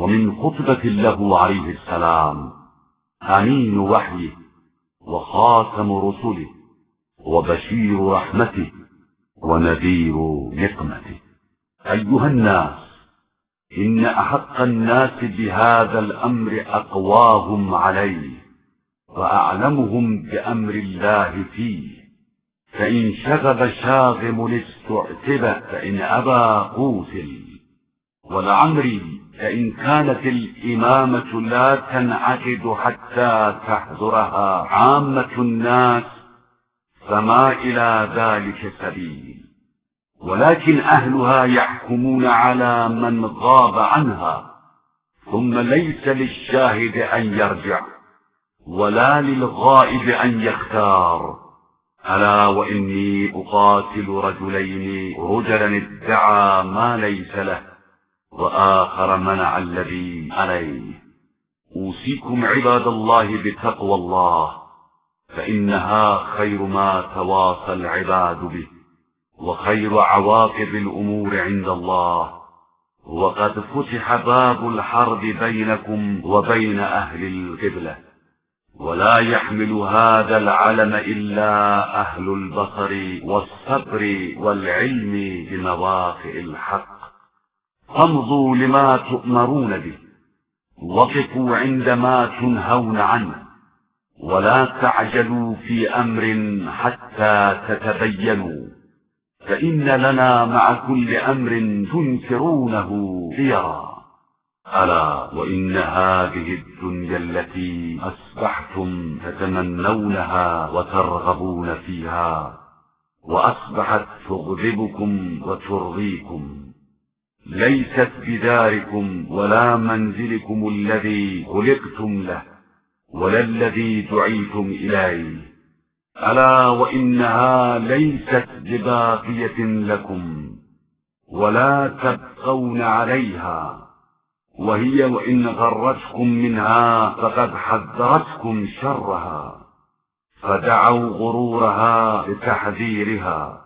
ومن خطبة له عليه السلام: أمين وحيه وخاتم رسله وبشير رحمته ونذير نقمته. أيها الناس، إن أحق الناس بهذا الأمر أقواهم عليه وأعلمهم بأمر الله فيه، فإن شغب شاغم استعتب، فإن أبى قوتل. ولعمري فإن كانت الإمامة لا تنعقد حتى تحضرها عامة الناس فما إلى ذلك سبيل، ولكن أهلها يحكمون على من غاب عنها، ثم ليس للشاهد أن يرجع ولا للغائب أن يختار. ألا وإني أقاتل رجلا ادعى ما ليس له وآخر منع الذي عليه. أوصيكم عباد الله بتقوى الله، فإنها خير ما تواصى العباد به وخير عواقب الأمور عند الله. وقد فتح باب الحرب بينكم وبين أهل القبلة، ولا يحمل هذا العلم إلا أهل البصر والصبر والعلم بمواقع الحق. فامضوا لما تؤمرون به، وقفوا عندما تنهون عنه، ولا تعجلوا في أمر حتى تتبينوا، فإن لنا مع كل أمر تنكرونه خيرا. ألا وإن هذه الدنيا التي أصبحتم تتمنونها وترغبون فيها وأصبحت تغضبكم وترضيكم ليست بداركم ولا منزلكم الذي خلقتم له ولا الذي دعيتم إليه. ألا وإنها ليست بباقية لكم ولا تبقون عليها، وهي وإن غرتكم منها فقد حذرتكم شرها، فدعوا غرورها لتحذيرها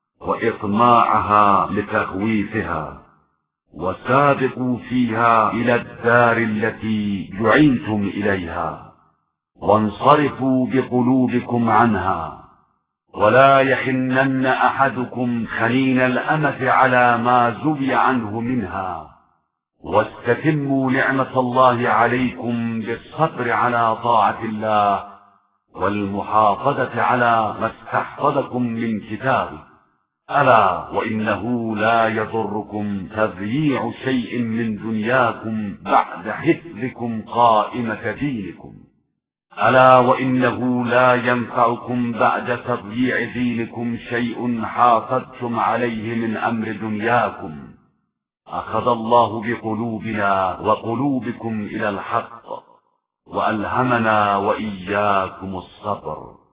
وإطماعها لتخويفها، وسابقوا فيها إلى الدار التي دعيتم إليها، وانصرفوا بقلوبكم عنها. ولا يحنن أحدكم خنين الأمة على ما زوي عنه منها، واستتموا نعمة الله عليكم بالصبر على طاعة الله والمحافظة على ما استحفظكم من كتابه. ألا وإنه لا يضركم تضييع شيء من دنياكم بعد حفظكم قائمة دينكم. ألا وإنه لا ينفعكم بعد تضييع دينكم شيء حافظتم عليه من أمر دنياكم. أخذ الله بقلوبنا وقلوبكم إلى الحق، وألهمنا وإياكم الصبر.